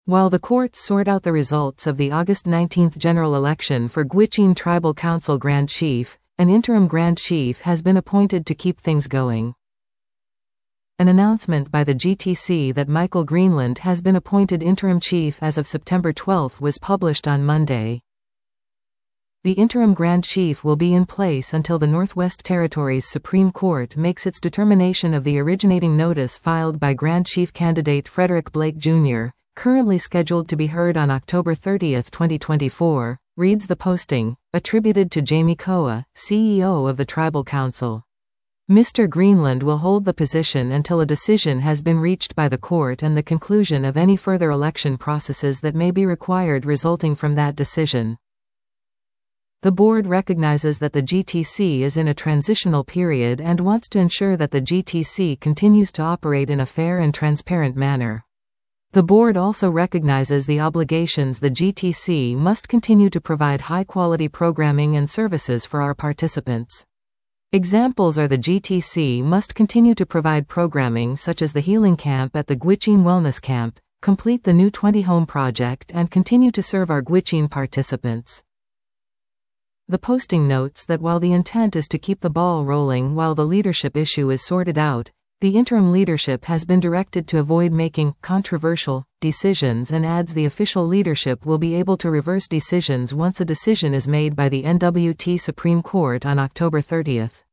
While the courts sort out the results of the August 19 general election for Gwich'in Tribal Council Grand Chief, an interim Grand Chief has been appointed to keep things going. An announcement by the GTC that Michael Greenland has been appointed interim chief as of September 12 was published on Monday. The interim Grand Chief will be in place until the Northwest Territories Supreme Court makes its determination of the originating notice filed by Grand Chief candidate Frederick Blake Jr., currently scheduled to be heard on October 30, 2024, reads the posting, attributed to Jamie Koa, CEO of the Tribal Council. Mr. Greenland will hold the position until a decision has been reached by the court and the conclusion of any further election processes that may be required resulting from that decision. The board recognizes that the GTC is in a transitional period and wants to ensure that the GTC continues to operate in a fair and transparent manner. The board also recognizes the obligations the GTC must continue to provide high-quality programming and services for our participants. Examples are the GTC must continue to provide programming such as the Healing Camp at the Gwich'in Wellness Camp, complete the new 20-home project and continue to serve our Gwich'in participants. The posting notes that while the intent is to keep the ball rolling while the leadership issue is sorted out, the interim leadership has been directed to avoid making controversial decisions and adds the official leadership will be able to reverse decisions once a decision is made by the NWT Supreme Court on October 30.